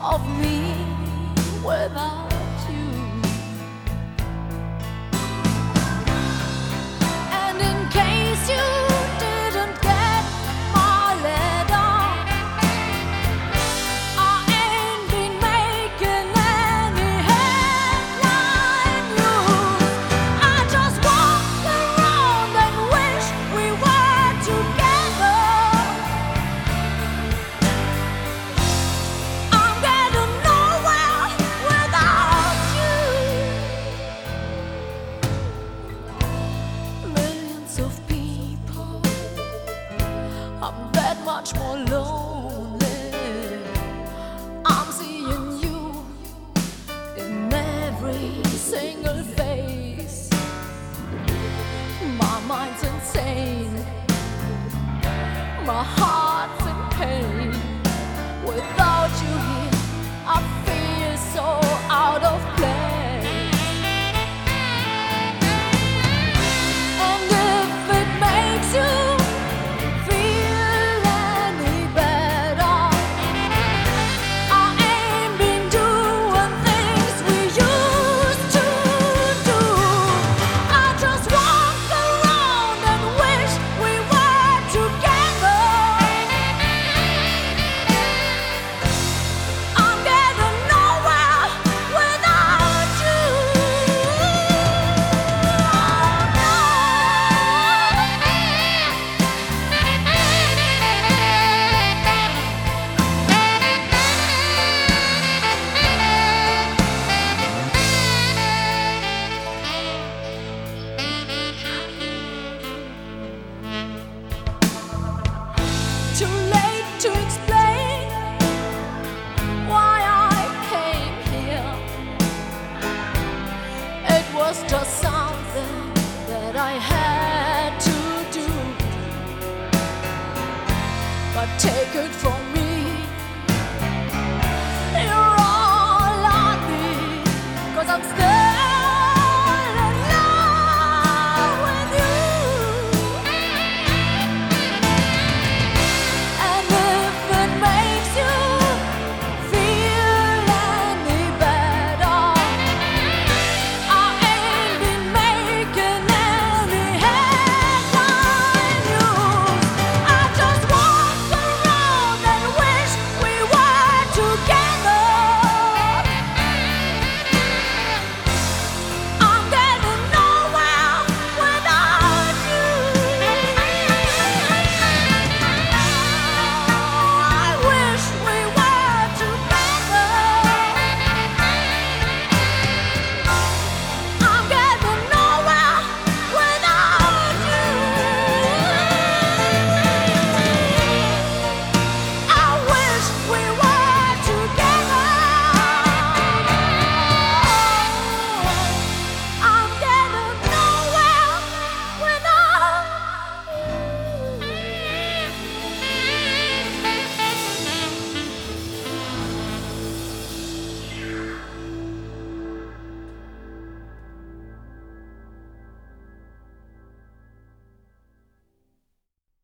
of me without you. And in case you didn't get my letter, I ain't been making any headline news. I just walk around and wish we were together. I'm getting nowhere without you. Millions of people, I'm that much more lonely. I'm seeing you in every single face. My mind's insane, my heart's in pain. Without you here, I feel so out of place. And if it makes you feel any better, I ain't been doing things we used to do. I just walk around and wish we were together. I'm getting nowhere without you. Too late to explain why I came here. It was just something that I had to do. But take it